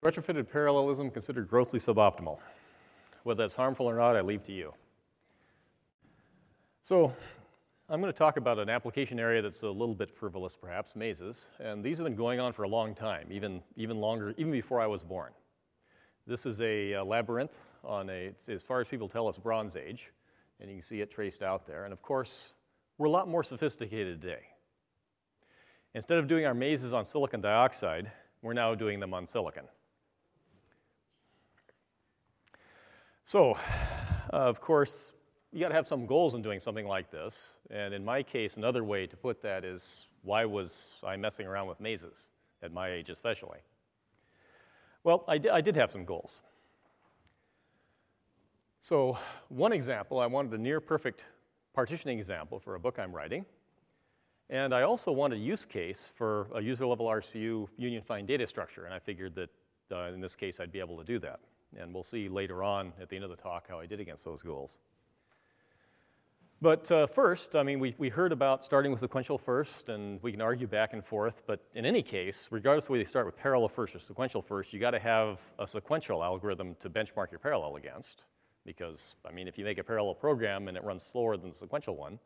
Retrofitted parallelism considered grossly suboptimal. Whether that's harmful or not, I leave to you. So I'm going to talk about an application area that's a little bit frivolous, perhaps, mazes. And these have been going on for a long time, even longer, even before I was born. This is a labyrinth on as far as people tell us, Bronze Age. And you can see it traced out there. And of course, we're a lot more sophisticated today. Instead of doing our mazes on silicon dioxide, we're now doing them on silicon. So, of course, you got to have some goals in doing something like this. And in my case, another way to put that is, why was I messing around with mazes, at my age especially? Well, I did have some goals. So one example, I wanted a near-perfect partitioning example for a book I'm writing. And I also wanted a use case for a user-level RCU union-find data structure. And I figured that in this case, I'd be able to do that. And we'll see later on at the end of the talk how I did against those goals. But first, I mean, we heard about starting with sequential first, and we can argue back and forth. But in any case, regardless of whether you start with parallel first or sequential first, you got to have a sequential algorithm to benchmark your parallel against. Because, I mean, if you make a parallel program and it runs slower than the sequential one,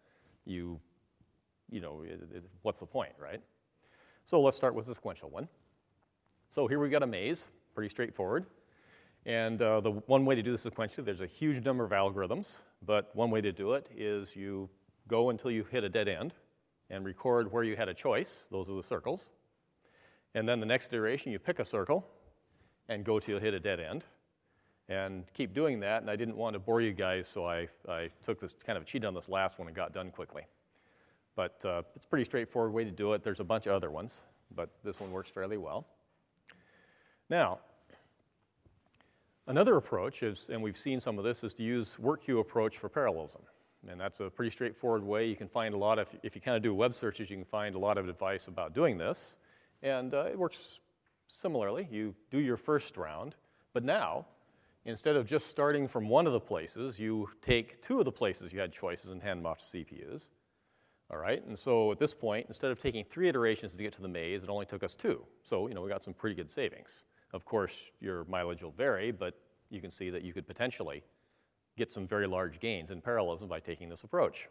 what's the point, right? So let's start with the sequential one. So here we've got a maze, pretty straightforward. And the one way to do this sequentially, there's a huge number of algorithms, but one way to do it is you go until you hit a dead end and record where you had a choice. Those are the circles. And then the next iteration, you pick a circle and go till you hit a dead end. And keep doing that, and I didn't want to bore you guys, so I took this kind of cheat on this last one and got done quickly. But it's a pretty straightforward way to do it. There's a bunch of other ones, but this one works fairly well. Now, another approach is, and we've seen some of this, is to use work queue approach for parallelism. And that's a pretty straightforward way. You can find a lot of, if you kind of do web searches, you can find a lot of advice about doing this. And it works similarly. You do your first round, but now, instead of just starting from one of the places, you take two of the places you had choices and hand them off to CPUs. All right, and so at this point, instead of taking 3 iterations to get to the maze, it only took us 2. So, we got some pretty good savings. Of course, your mileage will vary, but you can see that you could potentially get some very large gains in parallelism by taking this approach.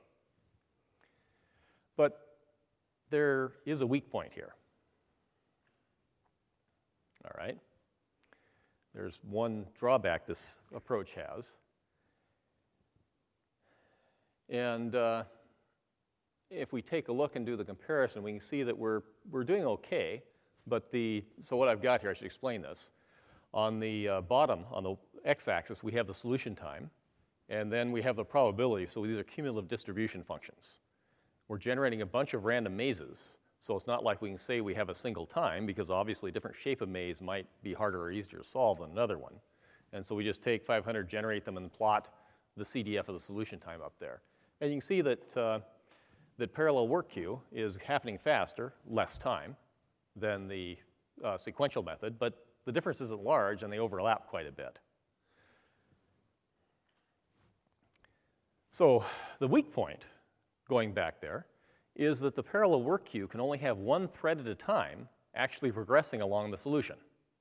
But there is a weak point here. All right. There's one drawback this approach has. And if we take a look and do the comparison, we can see that we're doing okay. But so what I've got here, I should explain this. On the bottom, on the x-axis, we have the solution time. And then we have the probability. So these are cumulative distribution functions. We're generating a bunch of random mazes. So it's not like we can say we have a single time, because obviously a different shape of maze might be harder or easier to solve than another one. And so we just take 500, generate them, and plot the CDF of the solution time up there. And you can see that, that parallel work queue is happening faster, less time, than the sequential method, but the difference isn't large, and they overlap quite a bit. So the weak point, going back there, is that the parallel work queue can only have one thread at a time actually progressing along the solution.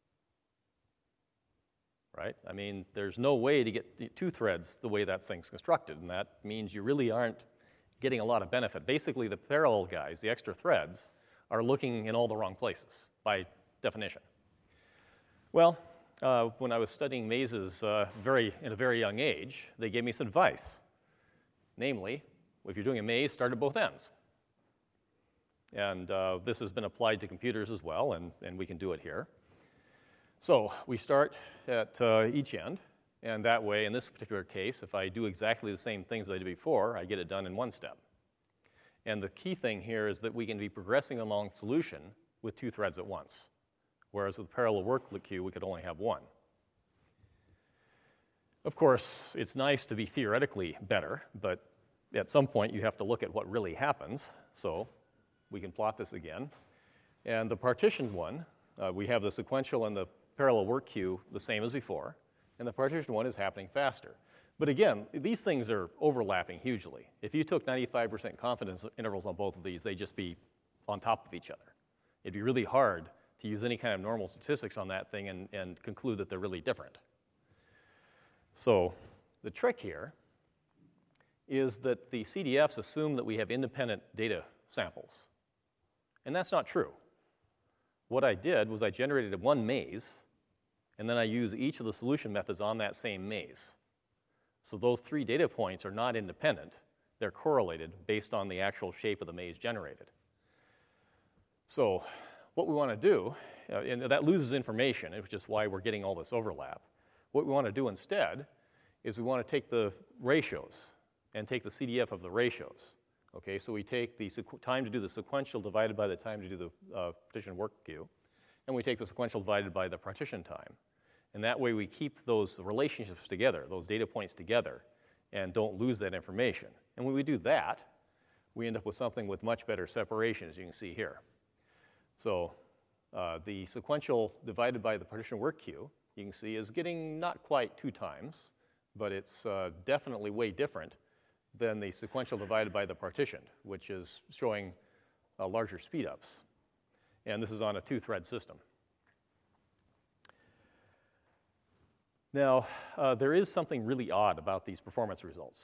Right? I mean, there's no way to get 2 threads the way that thing's constructed, and that means you really aren't getting a lot of benefit. Basically, the parallel guys, the extra threads, are looking in all the wrong places, by definition. Well, when I was studying mazes in a very young age, they gave me some advice. Namely, if you're doing a maze, start at both ends. And this has been applied to computers as well, and we can do it here. So we start at each end, and that way, in this particular case, if I do exactly the same things I did before, I get it done in one step. And the key thing here is that we can be progressing along the solution with 2 threads at once, whereas with parallel work queue, we could only have 1. Of course, it's nice to be theoretically better, but at some point, you have to look at what really happens. So we can plot this again. And the partitioned one, we have the sequential and the parallel work queue the same as before, and the partitioned one is happening faster. But again, these things are overlapping hugely. If you took 95% confidence intervals on both of these, they'd just be on top of each other. It'd be really hard to use any kind of normal statistics on that thing and conclude that they're really different. So the trick here is that the CDFs assume that we have independent data samples. And that's not true. What I did was I generated one maze, and then I use each of the solution methods on that same maze. So those 3 data points are not independent. They're correlated based on the actual shape of the maze generated. So what we want to do, and that loses information, which is why we're getting all this overlap. What we want to do instead is we want to take the ratios and take the CDF of the ratios. Okay, so we take the time to do the sequential divided by the time to do the partition work queue, and we take the sequential divided by the partition time. And that way we keep those relationships together, those data points together, and don't lose that information. And when we do that, we end up with something with much better separation, as you can see here. So the sequential divided by the partition work queue, you can see, is getting not quite 2 times, but it's definitely way different than the sequential divided by the partitioned, which is showing larger speedups. And this is on a 2-thread system. Now, there is something really odd about these performance results.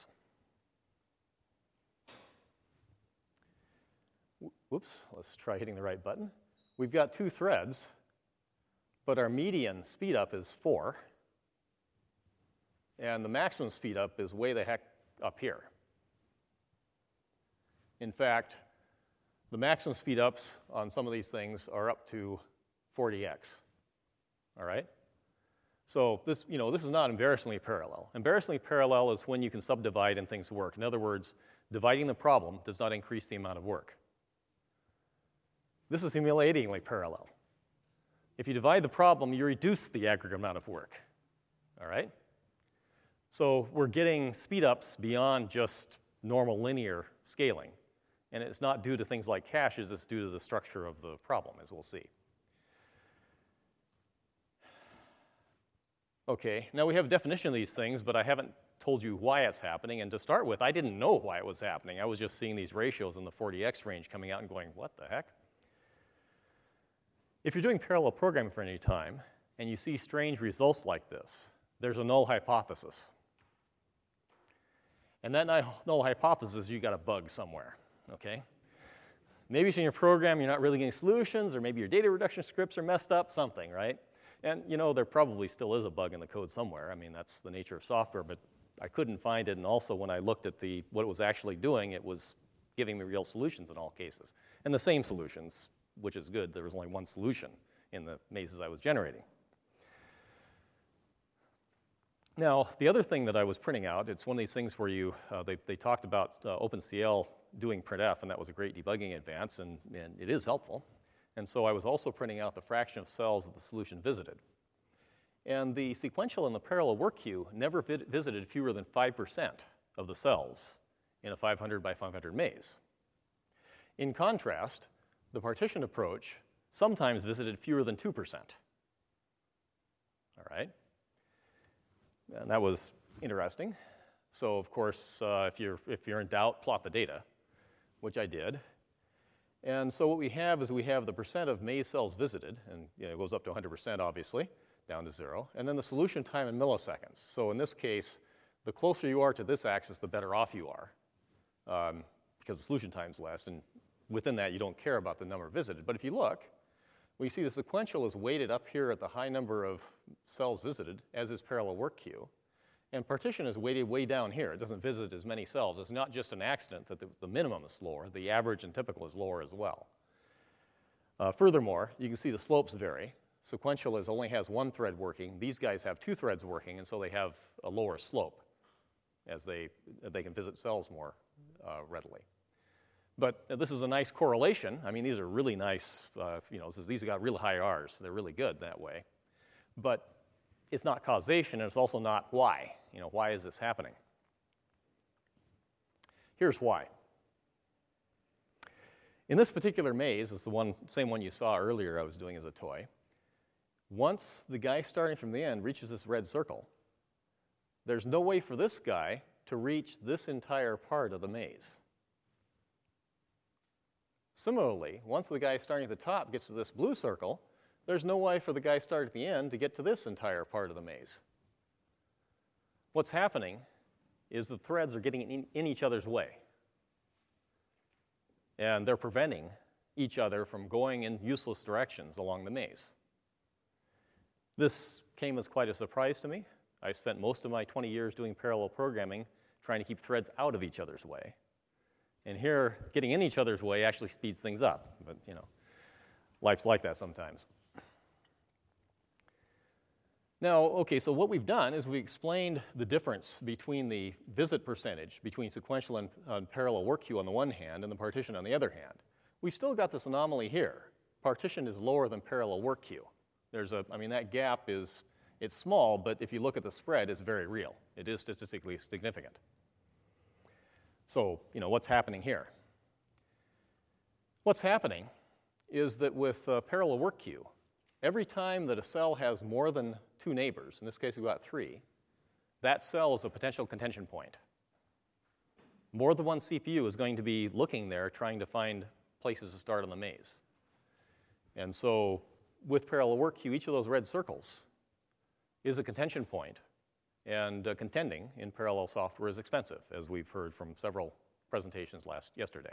Whoops, let's try hitting the right button. We've got 2 threads, but our median speedup is 4, and the maximum speedup is way the heck up here. In fact, the maximum speedups on some of these things are up to 40x, all right? So this, this is not embarrassingly parallel. Embarrassingly parallel is when you can subdivide and things work. In other words, dividing the problem does not increase the amount of work. This is humiliatingly parallel. If you divide the problem, you reduce the aggregate amount of work, all right? So we're getting speedups beyond just normal linear scaling. And it's not due to things like caches, it's due to the structure of the problem, as we'll see. Okay, now we have a definition of these things, but I haven't told you why it's happening. And to start with, I didn't know why it was happening. I was just seeing these ratios in the 40x range coming out and going, what the heck? If you're doing parallel programming for any time, and you see strange results like this, there's a null hypothesis. And that null hypothesis, you got a bug somewhere, okay? Maybe it's in your program, you're not really getting solutions, or maybe your data reduction scripts are messed up, something, right? And there probably still is a bug in the code somewhere. I mean, that's the nature of software, but I couldn't find it. And also, when I looked at what it was actually doing, it was giving me real solutions in all cases. And the same solutions, which is good. There was only one solution in the mazes I was generating. Now, the other thing that I was printing out, it's one of these things where they talked about OpenCL doing printf, and that was a great debugging advance, and it is helpful. And so I was also printing out the fraction of cells that the solution visited. And the sequential and the parallel work queue never visited fewer than 5% of the cells in a 500 by 500 maze. In contrast, the partition approach sometimes visited fewer than 2%. All right? And that was interesting. So of course, if you're in doubt, plot the data, which I did. And so what we have is we have the percent of maze cells visited, and it goes up to 100%, obviously, down to 0, and then the solution time in milliseconds. So in this case, the closer you are to this axis, the better off you are, because the solution time's less, and within that, you don't care about the number visited. But if you look, we see the sequential is weighted up here at the high number of cells visited, as is parallel work queue. And partition is weighted way down here. It doesn't visit as many cells. It's not just an accident that the minimum is lower. The average and typical is lower as well. Furthermore, you can see the slopes vary. Sequential only has 1 thread working. These guys have 2 threads working, and so they have a lower slope as they can visit cells more readily. But this is a nice correlation. I mean, these are really nice, these have got really high R's. They're really good that way. But it's not causation, and it's also not why. Why is this happening? Here's why. In this particular maze, it's the same one you saw earlier I was doing as a toy. Once the guy starting from the end reaches this red circle, there's no way for this guy to reach this entire part of the maze. Similarly, once the guy starting at the top gets to this blue circle, there's no way for the guy started at the end to get to this entire part of the maze. What's happening is the threads are getting in each other's way. And they're preventing each other from going in useless directions along the maze. This came as quite a surprise to me. I spent most of my 20 years doing parallel programming trying to keep threads out of each other's way. And here, getting in each other's way actually speeds things up. But, you know, life's like that sometimes. Now, okay, so what we've done is we explained the difference between the visit percentage between sequential and parallel work queue on the one hand and the partition on the other hand. We've still got this anomaly here. Partition is lower than parallel work queue. I mean, that gap is, it's small, but if you look at the spread, it's very real. It is statistically significant. So, you know, what's happening here? What's happening is that with parallel work queue, every time that a cell has more than 2 neighbors, in this case we've got 3, that cell is a potential contention point. More than one CPU is going to be looking there trying to find places to start on the maze. And so with parallel work queue, each of those red circles is a contention point, and contending in parallel software is expensive, as we've heard from several presentations yesterday.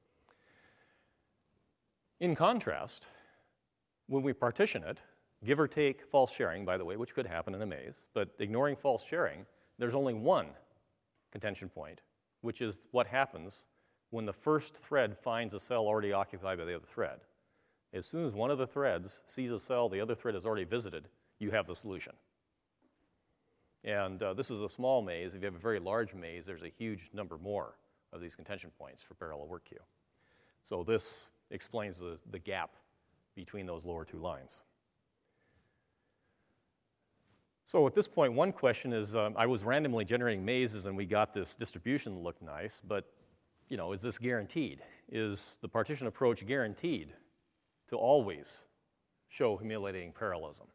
In contrast, when we partition it, give or take false sharing, by the way, which could happen in a maze, but ignoring false sharing, there's only one contention point, which is what happens when the first thread finds a cell already occupied by the other thread. As soon as one of the threads sees a cell the other thread has already visited, you have the solution. And this is a small maze. If you have a very large maze, there's a huge number more of these contention points for parallel work queue. So this explains the gap between those lower 2 lines. So at this point, one question is, I was randomly generating mazes and we got this distribution that looked nice, but you know, is this guaranteed? Is the partition approach guaranteed to always show humiliating parallelism?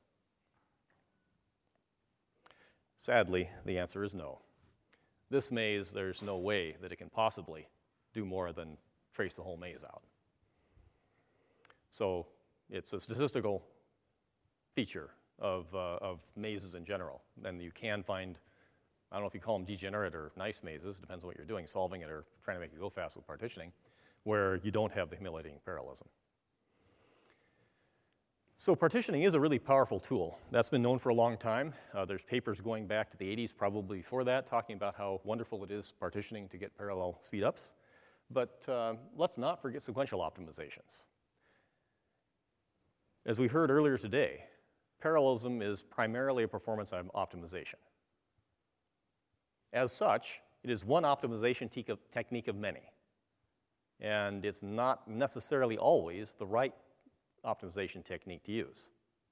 Sadly, the answer is no. This maze, there's no way that it can possibly do more than trace the whole maze out. So it's a statistical feature of mazes in general. And you can find, I don't know if you call them degenerate or nice mazes, depends on what you're doing, solving it or trying to make it go fast with partitioning, where you don't have the humiliating parallelism. So partitioning is a really powerful tool. That's been known for a long time. There's papers going back to the 80s, probably before that, talking about how wonderful it is partitioning to get parallel speedups. But let's not forget sequential optimizations. As we heard earlier today, parallelism is primarily a performance optimization. As such, it is one optimization technique of many. And it's not necessarily always the right optimization technique to use.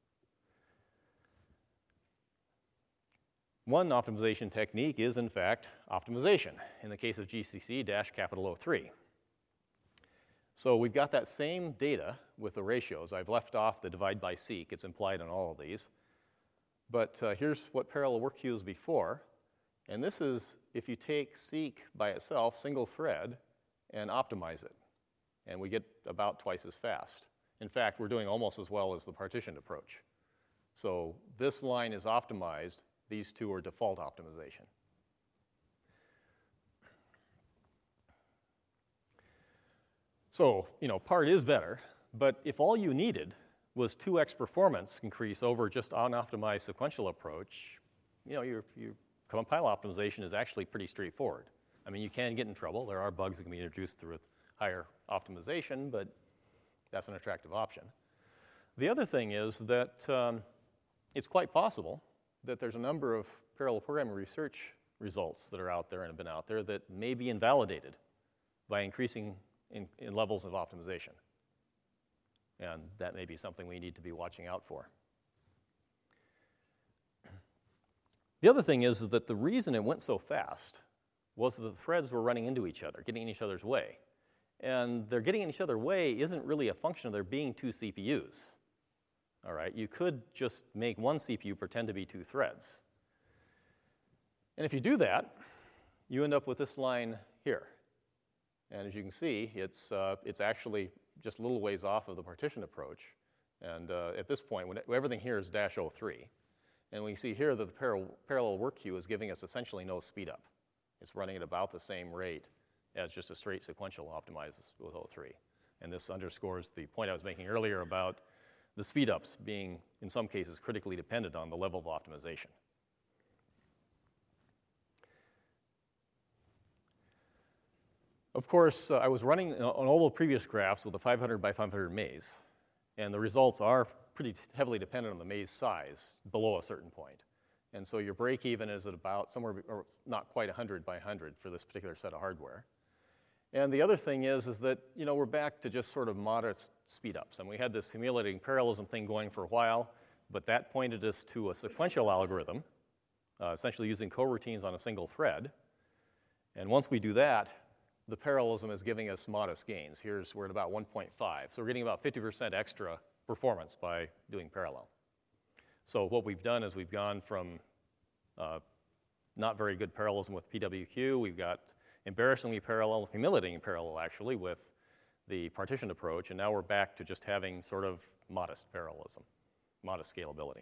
One optimization technique is, in fact, optimization, in the case of GCC-O3. So we've got that same data with the ratios. I've left off the divide by seek. It's implied in all of these. But here's what parallel work queue is before. And this is if you take seek by itself, single thread, and optimize it. And we get about twice as fast. In fact, we're doing almost as well as the partitioned approach. So this line is optimized. These two are default optimization. So, you know, part is better, but if all you needed was 2x performance increase over just unoptimized sequential approach, you know, your compile optimization is actually pretty straightforward. I mean, you can get in trouble. There are bugs that can be introduced through higher optimization, but that's an attractive option. The other thing is that it's quite possible that there's a number of parallel programming research results that are out there and have been out there that may be invalidated by increasing in levels of optimization. And that may be something we need to be watching out for. The other thing is that the reason it went so fast was that the threads were running into each other, getting in each other's way. And their getting in each other's way isn't really a function of there being 2 CPUs. All right, you could just make one CPU pretend to be 2 threads. And if you do that, you end up with this line here. And as you can see, it's actually just a little ways off of the partition approach. And at this point, when everything here is -03, and we see here that the parallel work queue is giving us essentially no speed up. It's running at about the same rate as just a straight sequential optimized with O3. And this underscores the point I was making earlier about the speed ups being, in some cases, critically dependent on the level of optimization. Of course, I was running on all the previous graphs with a 500 by 500 maze, and the results are pretty heavily dependent on the maze size below a certain point. And so your break even is at about somewhere, or not quite 100 by 100 for this particular set of hardware. And the other thing is that, we're back to just sort of modest speed ups. And we had this accumulating parallelism thing going for a while, but that pointed us to a sequential algorithm, essentially using coroutines on a single thread. And once we do that, the parallelism is giving us modest gains. We're at about 1.5. So we're getting about 50% extra performance by doing parallel. So what we've done is we've gone from not very good parallelism with PWQ. We've got embarrassingly parallel, humiliating parallel actually, with the partitioned approach. And now we're back to just having sort of modest parallelism, modest scalability.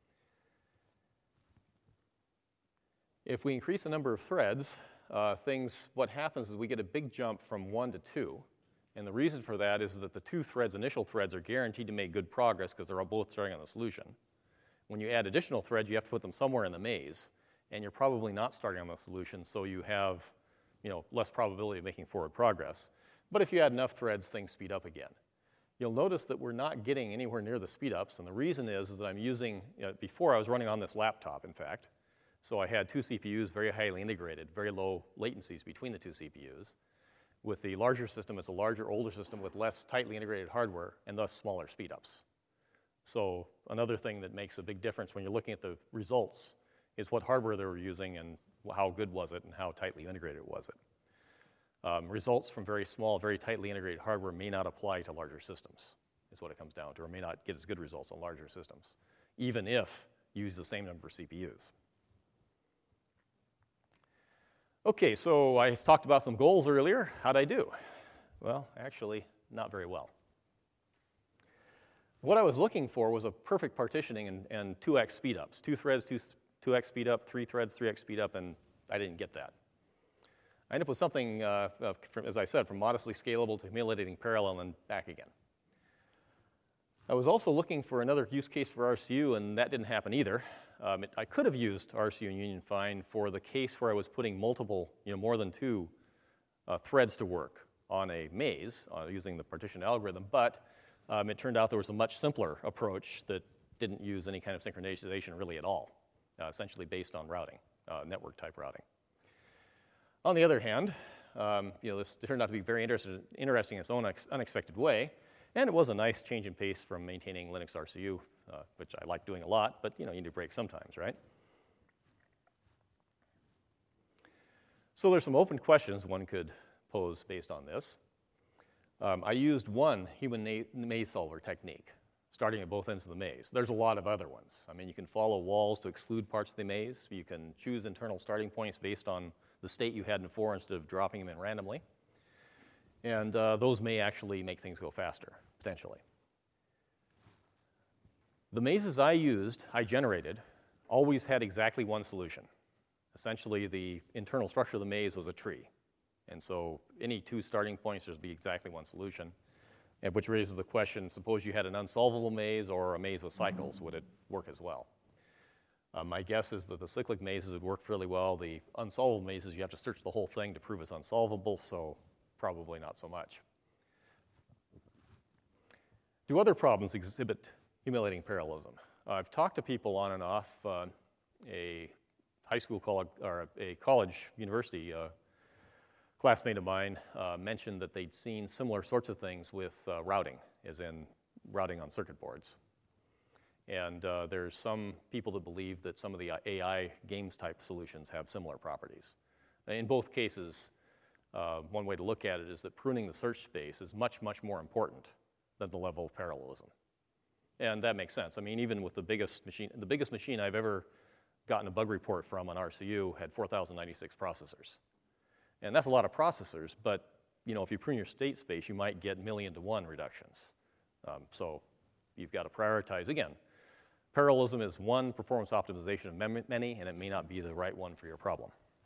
If we increase the number of threads, what happens is we get a big jump from 1 to 2. And the reason for that is that the two threads, initial threads, are guaranteed to make good progress because they're both starting on the solution. When you add additional threads, you have to put them somewhere in the maze, and you're probably not starting on the solution, so you have less probability of making forward progress. But if you add enough threads, things speed up again. You'll notice that we're not getting anywhere near the speed ups, and the reason is that I'm using, before I was running on this laptop, in fact, so I had two CPUs very highly integrated, very low latencies between the two CPUs. With the larger system, it's a larger, older system with less tightly integrated hardware and thus smaller speedups. So another thing that makes a big difference when you're looking at the results is what hardware they were using and how good was it and how tightly integrated was it. Results from very small, very tightly integrated hardware may not apply to larger systems, is what it comes down to, or may not get as good results on larger systems, even if you use the same number of CPUs. Okay, so I talked about some goals earlier. How'd I do? Well, actually, not very well. What I was looking for was a perfect partitioning and 2x speedups. 2 threads, 2x speed up, 3 threads, 3x speed up, and I didn't get that. I ended up with something, as I said, from modestly scalable to humiliating parallel and back again. I was also looking for another use case for RCU, and that didn't happen either. I could have used RCU and Union Find for the case where I was putting multiple, more than 2 threads to work on a maze using the partition algorithm, but it turned out there was a much simpler approach that didn't use any kind of synchronization really at all, essentially based on routing, network type routing. On the other hand, this turned out to be very interesting in its own unexpected way, and it was a nice change in pace from maintaining Linux RCU, which I like doing a lot, but you need a break sometimes, right? So there's some open questions one could pose based on this. I used one human maze solver technique, starting at both ends of the maze. There's a lot of other ones. I mean, you can follow walls to exclude parts of the maze. You can choose internal starting points based on the state you had before instead of dropping them in randomly. And those may actually make things go faster, potentially. The mazes I generated, always had exactly one solution. Essentially, the internal structure of the maze was a tree. And so any 2 starting points, there'd be exactly one solution, which raises the question, suppose you had an unsolvable maze or a maze with cycles, would it work as well? My guess is that the cyclic mazes would work fairly well. The unsolvable mazes, you have to search the whole thing to prove it's unsolvable, so probably not so much. Do other problems exhibit humiliating parallelism? I've talked to people on and off. A high school or a college university classmate of mine mentioned that they'd seen similar sorts of things with routing, as in routing on circuit boards. And there's some people that believe that some of the AI games type solutions have similar properties. In both cases, one way to look at it is that pruning the search space is much, much more important than the level of parallelism. And that makes sense. I mean, even with the biggest machine I've ever gotten a bug report from on RCU had 4,096 processors. And that's a lot of processors, but if you prune your state space, you might get million-to-1 reductions. So you've got to prioritize. Again, parallelism is one performance optimization of many, and it may not be the right one for your problem.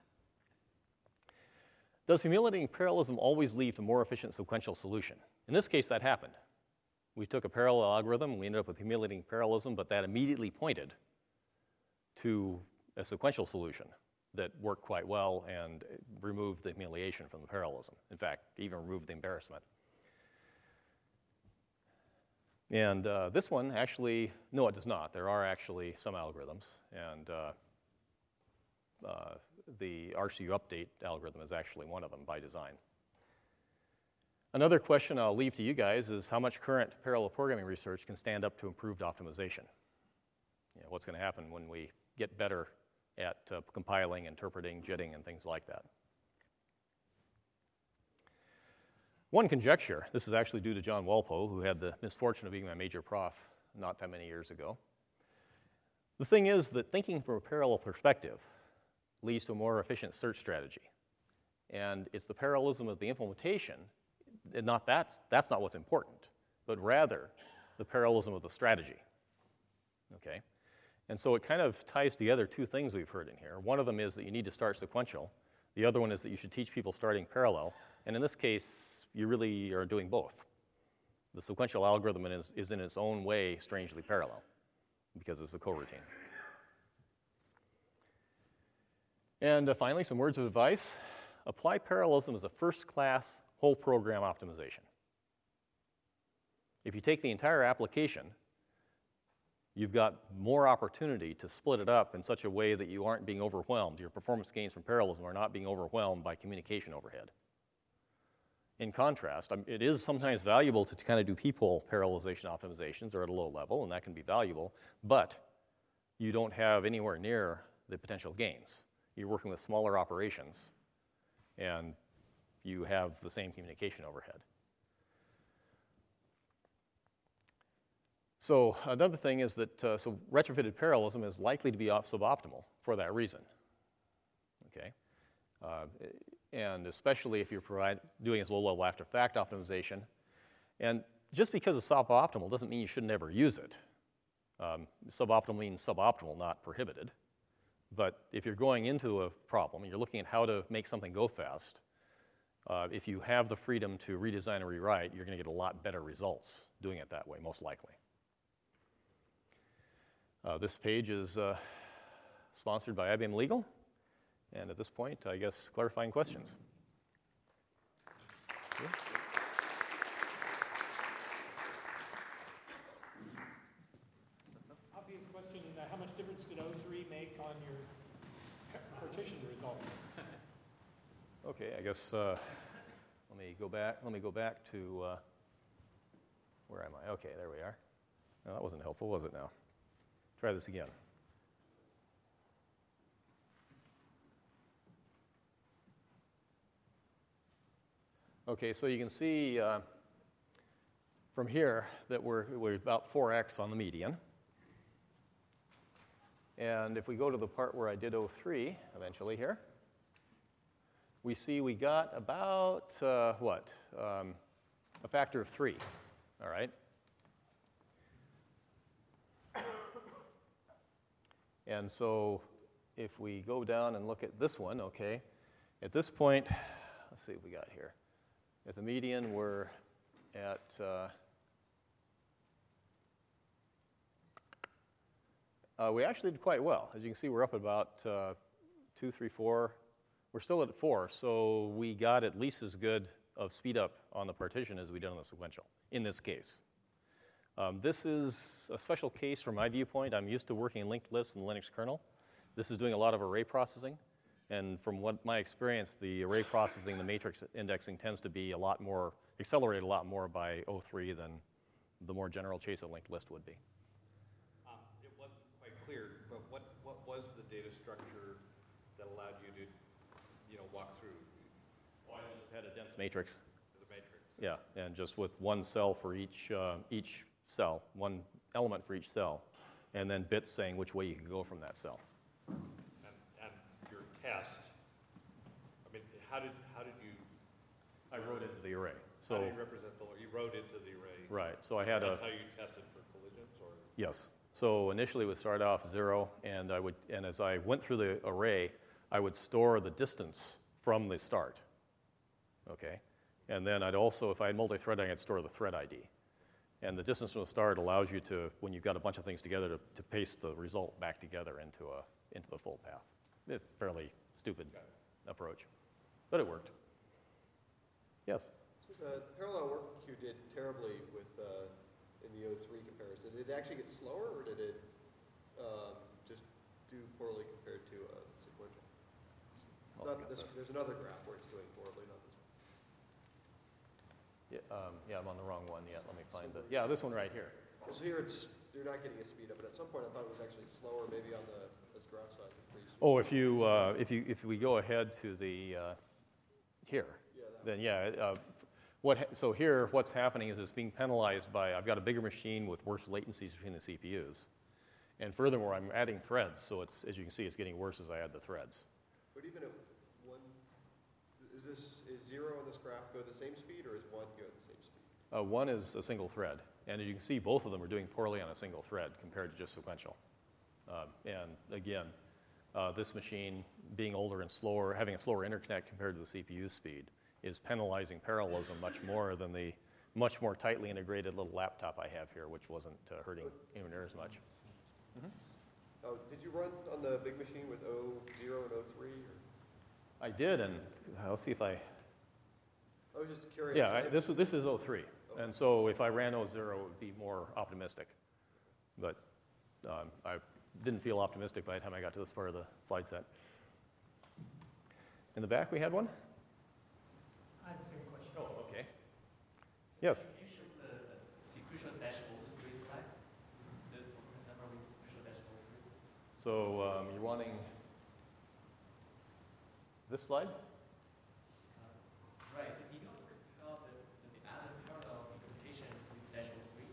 Does humiliating parallelism always lead to more efficient sequential solution? In this case, that happened. We took a parallel algorithm, and we ended up with humiliating parallelism, but that immediately pointed to a sequential solution that worked quite well and removed the humiliation from the parallelism. In fact, even removed the embarrassment. And this one actually, no, it does not. There are actually some algorithms, and the RCU update algorithm is actually one of them by design. Another question I'll leave to you guys is how much current parallel programming research can stand up to improved optimization? What's going to happen when we get better at compiling, interpreting, JITting, and things like that? One conjecture, this is actually due to John Walpole, who had the misfortune of being my major prof not that many years ago. The thing is that thinking from a parallel perspective leads to a more efficient search strategy. And it's the parallelism of the implementation, and that's not what's important, but rather the parallelism of the strategy, okay? And so it kind of ties together two things we've heard in here. One of them is that you need to start sequential. The other one is that you should teach people starting parallel. And in this case, you really are doing both. The sequential algorithm is in its own way strangely parallel because it's a coroutine. And finally, some words of advice. Apply parallelism as a first-class whole program optimization. If you take the entire application, you've got more opportunity to split it up in such a way that you aren't being overwhelmed. Your performance gains from parallelism are not being overwhelmed by communication overhead. In contrast, it is sometimes valuable to kind of do people parallelization optimizations or at a low level, and that can be valuable, but you don't have anywhere near the potential gains. You're working with smaller operations, and you have the same communication overhead. So another thing is that so retrofitted parallelism is likely to be suboptimal for that reason, okay? And especially if you're doing as low-level after-fact optimization. And just because it's suboptimal doesn't mean you should never use it. Suboptimal means suboptimal, not prohibited. But if you're going into a problem and you're looking at how to make something go fast, if you have the freedom to redesign and rewrite, you're going to get a lot better results doing it that way, most likely. This page is sponsored by IBM Legal. And at this point, I guess, clarifying questions. Yeah. Obvious question, how much difference did O3 make on your partition results? Okay, I guess let me go back to where am I? Okay, there we are. No, that wasn't helpful, was it now? Try this again. Okay, so you can see from here that we're about 4x on the median. And if we go to the part where I did O3 eventually here, we see we got about, a factor of 3, all right? And so if we go down and look at this one, okay, at this point, let's see what we got here. At the median, we're at we actually did quite well. As you can see, we're up about 2, 3, 4. We're still at 4, so we got at least as good of speed up on the partition as we did on the sequential in this case. This is a special case from my viewpoint. I'm used to working in linked lists in the Linux kernel. This is doing a lot of array processing. And from what my experience, the array processing, the matrix indexing tends to be accelerated a lot more by O3 than the more general chase a linked list would be. It wasn't quite clear, but what was the data structure that allowed you to, walk through? Well, I just had a dense matrix. The matrix. Yeah, and just with one cell for each cell, one element for each cell, and then bits saying which way you can go from that cell. And your test, how did you? I wrote into the array. So how do you represent you wrote into the array? Right. So I had That's how you tested for collision. Yes. So initially it would start off 0, and as I went through the array, I would store the distance from the start. Okay? And then I'd also, if I had multi-threading, I'd store the thread ID. And the distance from the start allows you to, when you've got a bunch of things together, to paste the result back together into the full path. It's a fairly stupid approach, but it worked. Yes? So the parallel work queue did terribly with in the O3 comparison. Did it actually get slower, or did it just do poorly compared to sequential? There's another graph where it's doing poorly, not this one. Yeah, I'm on the wrong one yet. Let me find the, yeah, this one right here. So here you're not getting a speed up, but at some point I thought it was actually slower, maybe on this graph side. Oh, if we go ahead to the here, then yeah. So here, what's happening is it's being penalized by, I've got a bigger machine with worse latencies between the CPUs. And furthermore, I'm adding threads, so it's, as you can see, it's getting worse as I add the threads. But even at 1, is 0 on this graph go the same speed, or is 1 go the same speed? 1 is a single thread. And as you can see, both of them are doing poorly on a single thread compared to just sequential. And again, this machine being older and slower, having a slower interconnect compared to the CPU speed, is penalizing parallelism much more than the much more tightly integrated little laptop I have here, which wasn't hurting anywhere near as much. Mm-hmm. Oh, did you run on the big machine with O0 and O3? Or? I did, and I'll see if I... I was just curious. Yeah, this is O3. Okay. And so if I ran O0, it would be more optimistic. But I didn't feel optimistic by the time I got to this part of the slide set. In the back, we had one? I have the same question. Oh, okay. Yes? Can you show the sequential dash O3 slide? The token's number with sequential dash O3? So you're wanting this slide? Right. So did you also compare the other parallel implementations with dash O3?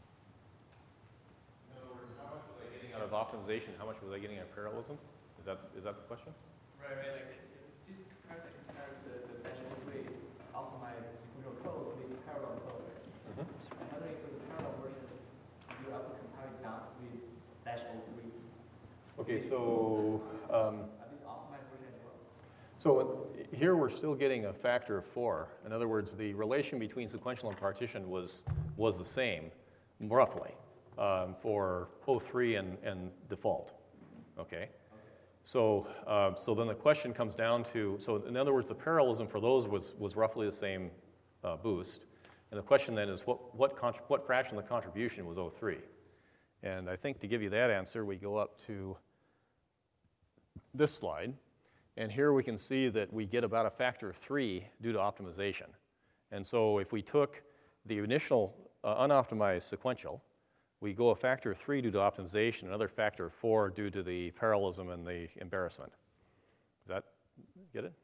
In other words, how much was I getting out of optimization? How much was I getting out of parallelism? Is that the question? Right. Like this comparison compares the dash O3 optimized sequential code with parallel code. Mm-hmm. I'm wondering for the parallel versions, you also compare it down with dash O3. Okay, so I think optimized version as well. so here we're still getting a factor of 4. In other words, the relation between sequential and partition was the same, roughly, for O3 and default. Okay. So then the question comes down to, so in other words, the parallelism for those was roughly the same boost. And the question then is what fraction of the contribution was O3? And I think to give you that answer, we go up to this slide. And here we can see that we get about a factor of 3 due to optimization. And so if we took the initial unoptimized sequential, we go a factor of 3 due to optimization, another factor of 4 due to the parallelism and the embarrassment. Does that get it?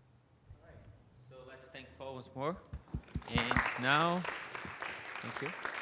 All right. So let's thank Paul once more. And now, thank you.